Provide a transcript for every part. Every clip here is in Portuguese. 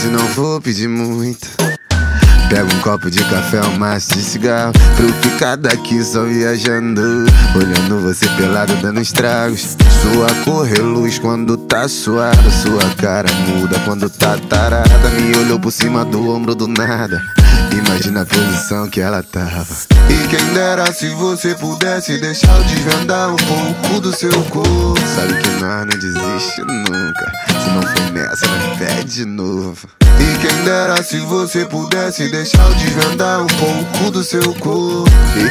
se não for pedir muito, pega um copo de café, um maço de cigarro, pra eu ficar daqui só viajando, olhando você pelado dando estragos. Sua cor reluz quando tá suada, sua cara muda quando tá tarada. Me olhou por cima do ombro do nada, imagina a posição que ela tava. E quem dera se você pudesse deixar eu desvendar um pouco do seu corpo. Sabe que nós não desiste nunca, se não foi nessa, nós pede de novo. E quem dera se você pudesse deixar eu desvendar um pouco do seu corpo.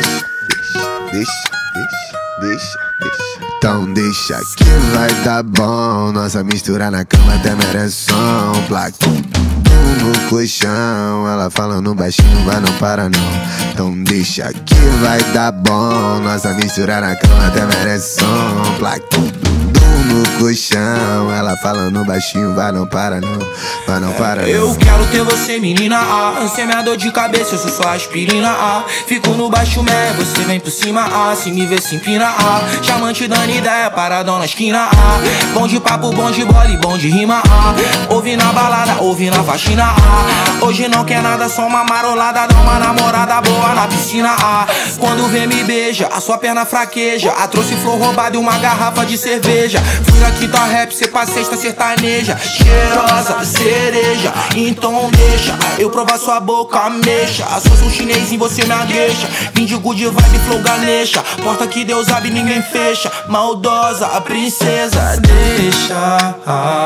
Deixa. Então deixa que vai dar bom. Nossa mistura na cama até merece som. Placa no colchão, ela falando baixinho, vai não para não. Então deixa que vai dar bom. Nossa mistura na cama até merece som. Placa no colchão, ela falando baixinho, vai não para não, vai não para não. Eu quero ter você, menina, você é minha dor de cabeça, eu sou sua aspirina, fico no baixo mé, você vem por cima, se me vê se empina, chamante dando ideia, paradão na esquina, bom de papo, bom de bola e bom de rima, ouvi na balada, ouvi na faxina, hoje não quer nada, só uma marolada, dá uma namorada boa na piscina, quando vem me beija, a sua perna fraqueja, trouxe flor roubada e uma garrafa de cerveja. Fui na quinta rap, cê pra sexta sertaneja, cheirosa, cereja, então deixa eu provar sua boca, mexa. Sou um chinesinho, você me deixa. Vim de good vibe, flow Ganesha. Porta que Deus abre, ninguém fecha. Maldosa, a princesa, deixa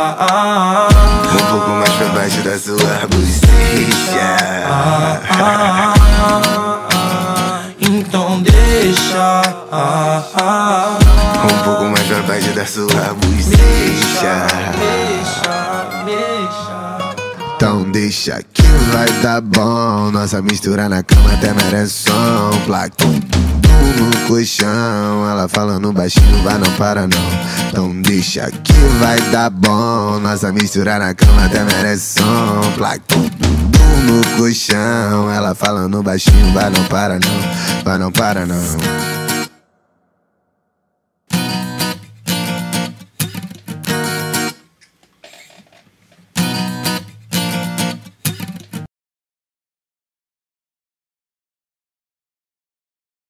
um pouco mais pra baixo da sua bochecha. Então deixa um pouco mais pra baixo da sua bochecha. Então deixa que vai dar bom. Nossa mistura na cama até merece som. Placa no colchão, ela falando baixinho, vai não para não. Então deixa que vai dar bom. Nossa mistura na cama até merece som. Placa no colchão, ela falando baixinho, vai não para não, vai não para não.